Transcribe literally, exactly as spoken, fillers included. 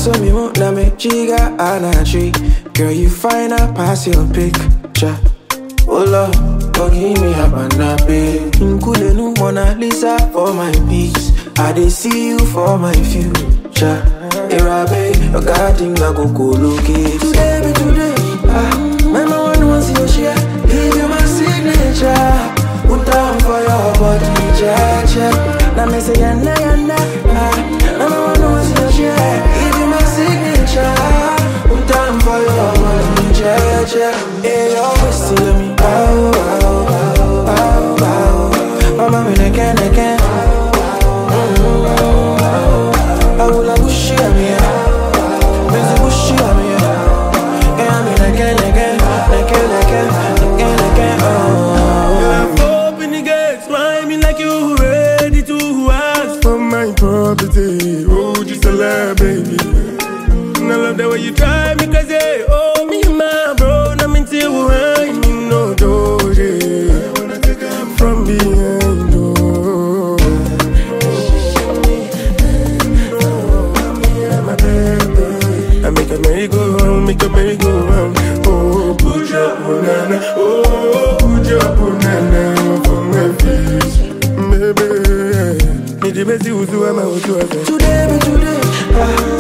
so me won't let me chiga and a tree. Girl, you fine, I pass your picture. Oh Lord, don't give me a banabe. Nkule nu Mona Lisa for my peace. I dey see you for my future. Irabe, your garden I go go locate. Today be today, ah, my mama no see your share. Give you my signature. Put down for your body, check, check. Now me say yana yana, ah, my mama no see your share. Give you my signature. Put down for your body, check, check. Hey, you always see me, oh, oh, oh, oh, oh. Mama me again, again. I will like push you, I'm here. Busy push you, I'm here. Yeah, I mean again, again, again, again, again, again. Oh, yeah, open the gates, mind me like you ready to ask for my property. Oh, just a lie, baby. And I love the way you drive me crazy. Oh, me and my bro, I'm into wine, you know, doji. From behind, oh. I make a merry go round, make a merry go round. Oh, put your banana, oh, put your banana for my face, baby. Me the best you do, I'm out to today, be today. Ah.